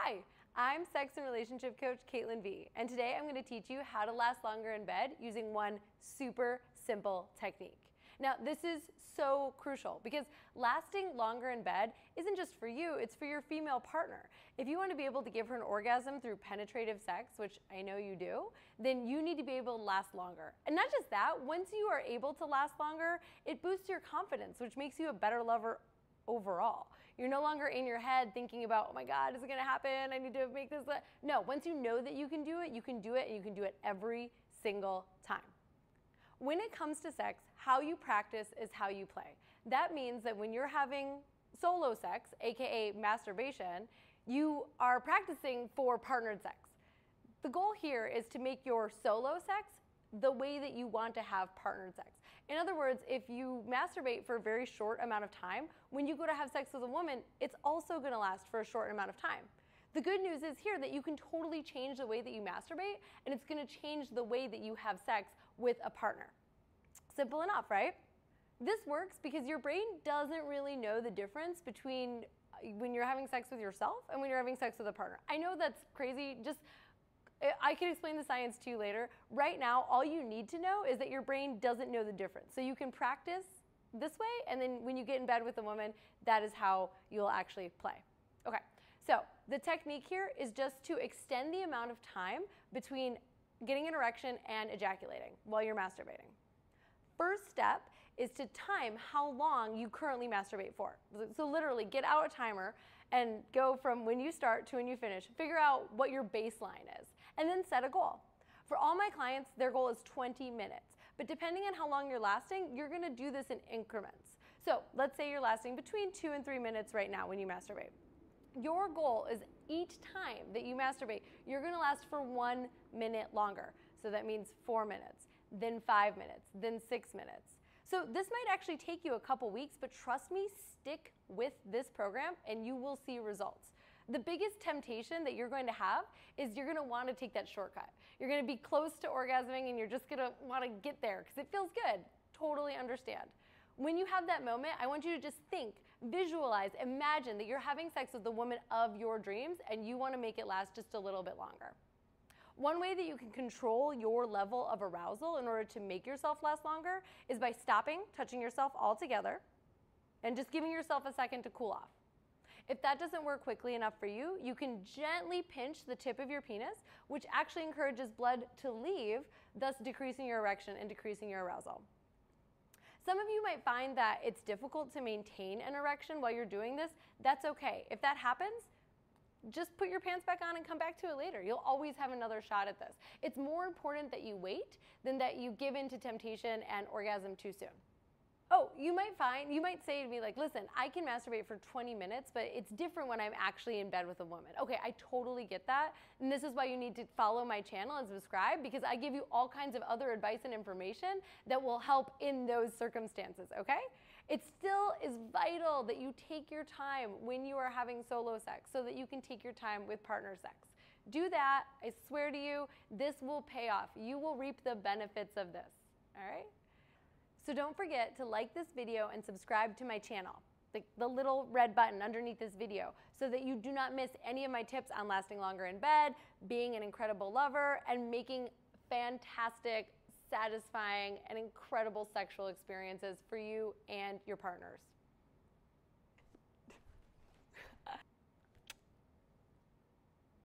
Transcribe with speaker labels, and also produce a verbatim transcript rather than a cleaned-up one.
Speaker 1: Hi, I'm sex and relationship coach Caitlin V, and today I'm going to teach you how to last longer in bed using one super simple technique. Now, this is so crucial because lasting longer in bed isn't just for you, it's for your female partner. If you want to be able to give her an orgasm through penetrative sex, which I know you do, then you need to be able to last longer. And not just that, once you are able to last longer, it boosts your confidence, which makes you a better lover overall. You're no longer in your head thinking about, oh my God, is it gonna happen? I need to make this. No, once you know that you can do it, you can do it, and you can do it every single time. When it comes to sex, how you practice is how you play. That means that when you're having solo sex, A K A masturbation, you are practicing for partnered sex. The goal here is to make your solo sex the way that you want to have partnered sex. In other words, if you masturbate for a very short amount of time, when you go to have sex with a woman, it's also gonna last for a short amount of time. The good news is here that you can totally change the way that you masturbate, and it's gonna change the way that you have sex with a partner. Simple enough, right? This works because your brain doesn't really know the difference between when you're having sex with yourself and when you're having sex with a partner. I know that's crazy, just I can explain the science to you later. Right now, all you need to know is that your brain doesn't know the difference. So you can practice this way, and then when you get in bed with a woman, that is how you'll actually play. Okay, so the technique here is just to extend the amount of time between getting an erection and ejaculating while you're masturbating. First step is to time how long you currently masturbate for. So literally get out a timer and go from when you start to when you finish. Figure out what your baseline is and then set a goal. For all my clients, their goal is twenty minutes. But depending on how long you're lasting, you're gonna do this in increments. So let's say you're lasting between two and three minutes right now when you masturbate. Your goal is each time that you masturbate, you're gonna last for one minute longer. So that means four minutes, then five minutes, then six minutes. So this might actually take you a couple weeks, but trust me, stick with this program and you will see results. The biggest temptation that you're going to have is you're gonna wanna take that shortcut. You're gonna be close to orgasming and you're just gonna wanna get there because it feels good. Totally understand. When you have that moment, I want you to just think, visualize, imagine that you're having sex with the woman of your dreams and you wanna make it last just a little bit longer. One way that you can control your level of arousal in order to make yourself last longer is by stopping touching yourself altogether and just giving yourself a second to cool off. If that doesn't work quickly enough for you, you can gently pinch the tip of your penis, which actually encourages blood to leave, thus decreasing your erection and decreasing your arousal. Some of you might find that it's difficult to maintain an erection while you're doing this. That's okay. If that happens, just put your pants back on and come back to it later. You'll always have another shot at this. It's more important that you wait than that you give in to temptation and orgasm too soon. Oh, you might find, you might say to me like, listen, I can masturbate for twenty minutes, but it's different when I'm actually in bed with a woman. Okay, I totally get that. And this is why you need to follow my channel and subscribe, because I give you all kinds of other advice and information that will help in those circumstances, okay? It still is vital that you take your time when you are having solo sex so that you can take your time with partner sex. Do that, I swear to you, this will pay off. You will reap the benefits of this, all right? So don't forget to like this video and subscribe to my channel, the, the little red button underneath this video, so that you do not miss any of my tips on lasting longer in bed, being an incredible lover, and making fantastic, satisfying, and incredible sexual experiences for you and your partners.